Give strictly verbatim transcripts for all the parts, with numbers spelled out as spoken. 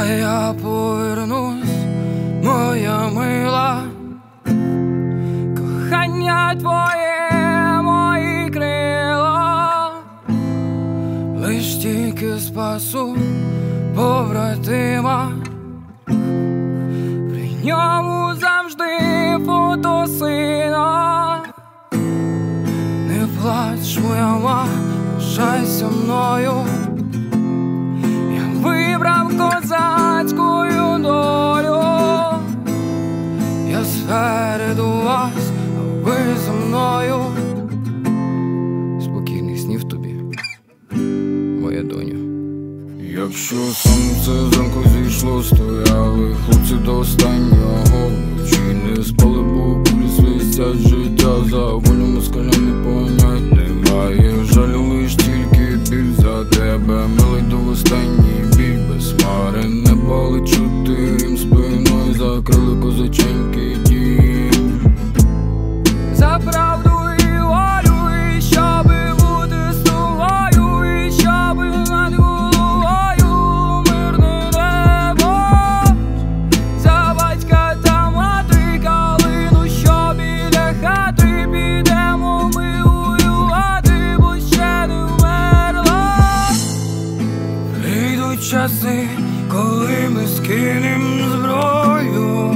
я повернусь, моя мила, кохання твоє, мої крила, лиш тільки спасу побратима, при ньому завжди фото сина. Не плач, моя ма, лишайся мною, я вибрав козацькою долю. Я спереду вас, а ви за мною. Спокійних снів тобі, моя доню. Якщо сонце зранку зійшло, стояли хлопці до останнього, чи не спали, бо кулі свистять, життя за волю москаля не понять немає. Жалю лиш тільки біль за тебе, милий до останній біль, без хмари неба лечу тим спиною, закрили козаченький дім. За правду і волю, і щоби бути з тобою, і щоби над головою мирне небо. За батька та мати, калину, що біля хати, підемо ми воювати, бо ще не вмерла. Прийдуть часи, коли ми скинем зброю,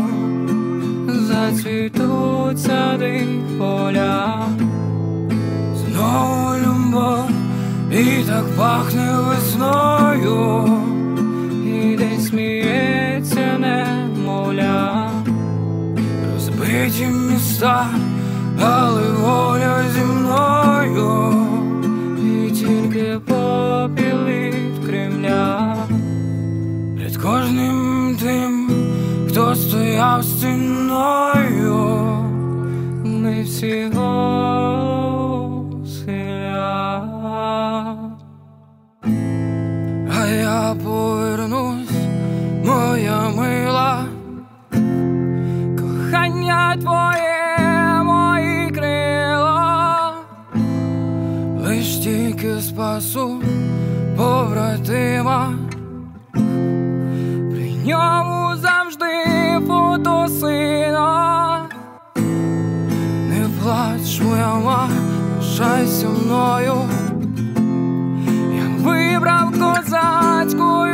зацвітуть сади, поля, знову любов, і так пахне весною, і десь сміється немовля. Розбиті міста, але воля зі мною, і тільки попіл від Кремля. Перед кожним тим, хто стояв стіною, ми всі схиля. А я повернусь, моя мила, кохання твоє, мої крила, лиш тільки спасу побратима, при ньому завжди фото сина. Не плач, моя ма, лишайся мною, я вибрав козацькою